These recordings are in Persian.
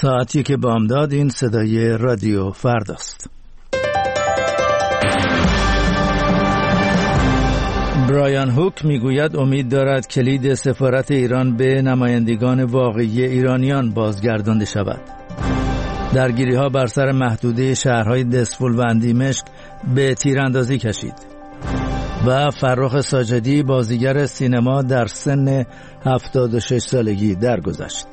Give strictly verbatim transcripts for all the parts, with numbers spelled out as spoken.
ساعتی که بامداد، این صدای رادیو فرداست. برایان هوک میگوید امید دارد کلید سفارت ایران به نمایندگان واقعی ایرانیان بازگردانده شود. درگیری ها بر سر محدوده شهرهای دسفول و اندیمشک به تیراندازی کشید. و فرخ ساجدی بازیگر سینما در سن هفتاد و شش سالگی درگذشت.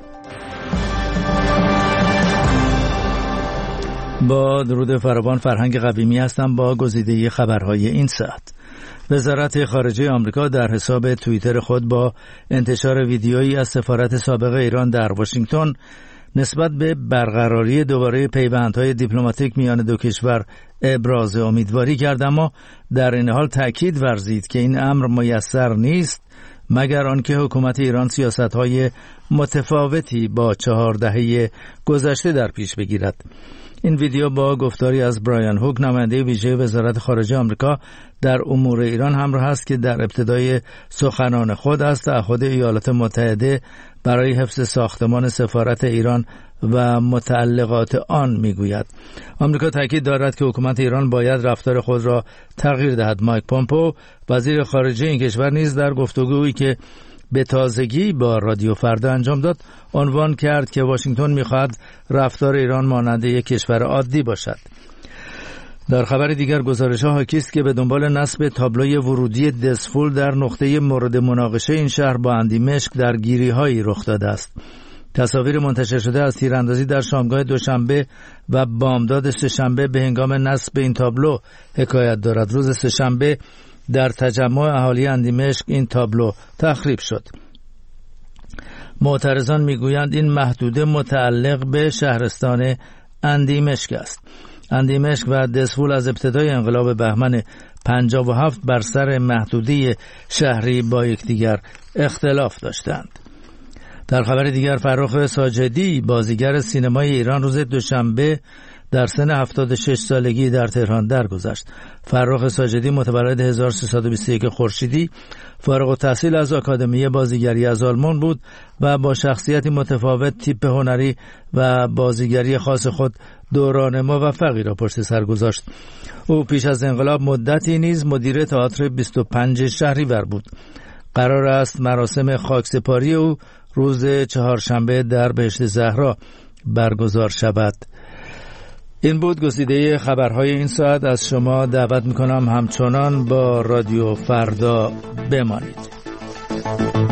با درود فراوان، فرهنگ قویمی هستم با گزیده خبرهای این ساعت. وزارت خارجه آمریکا در حساب توییتر خود با انتشار ویدیویی از سفارت سابق ایران در واشنگتن نسبت به برقراری دوباره پیوندهای دیپلماتیک میان دو کشور ابراز امیدواری کرد، اما در این حال تأکید ورزید که این امر میسر نیست مگر آنکه حکومت ایران سیاست‌های متفاوتی با چهار دهه گذشته در پیش بگیرد. این ویدیو با گفتاری از برایان هوک، نماینده ویژه وزارت خارجه آمریکا در امور ایران، همراه است که در ابتدای سخنان خود از تعهد ایالات متحده برای حفظ ساختمان سفارت ایران و متعلقات آن میگوید. آمریکا تاکید دارد که حکومت ایران باید رفتار خود را تغییر دهد. مایک پومپئو، وزیر خارجه این کشور، نیز در گفتگویی که به تازگی با رادیو فردا انجام داد عنوان کرد که واشنگتن می‌خواهد رفتار ایران مانند یک کشور عادی باشد. در خبر دیگر، گزارش‌ها حاکی است که به دنبال نصب تابلوی ورودی دسفول در نقطه مورد مناقشه این شهر با اندیمشک درگیری‌هایی رخ داده است. تصاویر منتشر شده از تیراندازی در شامگاه دوشنبه و بامداد سه‌شنبه به هنگام نصب این تابلو حکایت دارد. روز سه‌شنبه در تجمع اهالی اندیمشک این تابلو تخریب شد. معترضان میگویند این محدوده متعلق به شهرستان اندیمشک است. اندیمشک و دسفول از ابتدای انقلاب بهمن پنجاه و هفت بر سر محدوده شهری با یکدیگر اختلاف داشتند. در خبر دیگر، فرخ ساجدی بازیگر سینمای ایران روز دوشنبه در سن هفتاد و شش سالگی در تهران درگذشت. فرخ ساجدی متولد هزار و سیصد و بیست و یک خورشیدی، فارغ التحصیل از آکادمی بازیگری از آلمان بود و با شخصیتی متفاوت، تیپ هنری و بازیگری خاص خود دوران موفقی را پشت سر گذاشت. او پیش از انقلاب مدتی نیز مدیر تئاتر بیست و پنج شهریور بود. قرار است مراسم خاکسپاری او روز چهارشنبه در بهشت زهرا برگزار شود. این بود گزیده خبرهای این ساعت. از شما دعوت میکنم همچنان با رادیو فردا بمانید.